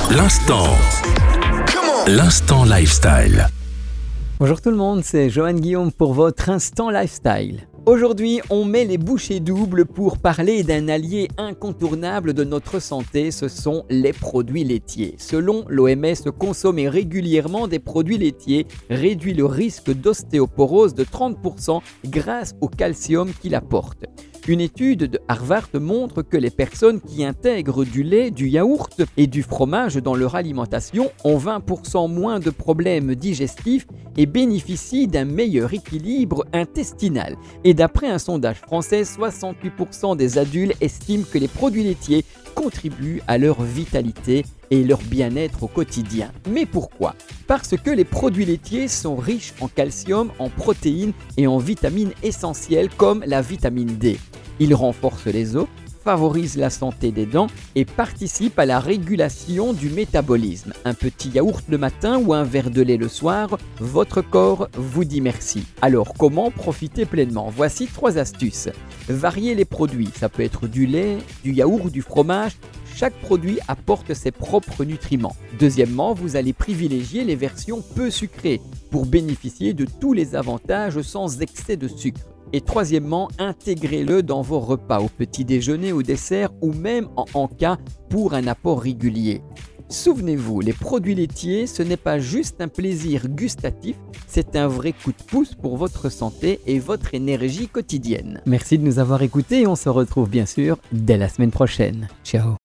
L'instant lifestyle. Bonjour tout le monde, c'est Johan Guillaume pour votre Instant Lifestyle. Aujourd'hui, on met les bouchées doubles pour parler d'un allié incontournable de notre santé, ce sont les produits laitiers. Selon l'OMS, consommer régulièrement des produits laitiers réduit le risque d'ostéoporose de 30% grâce au calcium qu'il apporte. Une étude de Harvard montre que les personnes qui intègrent du lait, du yaourt et du fromage dans leur alimentation ont 20% moins de problèmes digestifs et bénéficient d'un meilleur équilibre intestinal. Et d'après un sondage français, 68% des adultes estiment que les produits laitiers contribuent à leur vitalité et leur bien-être au quotidien. Mais pourquoi ? Parce que les produits laitiers sont riches en calcium, en protéines et en vitamines essentielles comme la vitamine D. Ils renforcent les os, favorisent la santé des dents et participent à la régulation du métabolisme. Un petit yaourt le matin ou un verre de lait le soir, votre corps vous dit merci. Alors comment profiter pleinement ? Voici 3 astuces. Variez les produits, ça peut être du lait, du yaourt, du fromage. Chaque produit apporte ses propres nutriments. Deuxièmement, vous allez privilégier les versions peu sucrées pour bénéficier de tous les avantages sans excès de sucre. Et troisièmement, intégrez-le dans vos repas, au petit déjeuner, au dessert ou même en encas pour un apport régulier. Souvenez-vous, les produits laitiers, ce n'est pas juste un plaisir gustatif, c'est un vrai coup de pouce pour votre santé et votre énergie quotidienne. Merci de nous avoir écoutés et on se retrouve bien sûr dès la semaine prochaine. Ciao.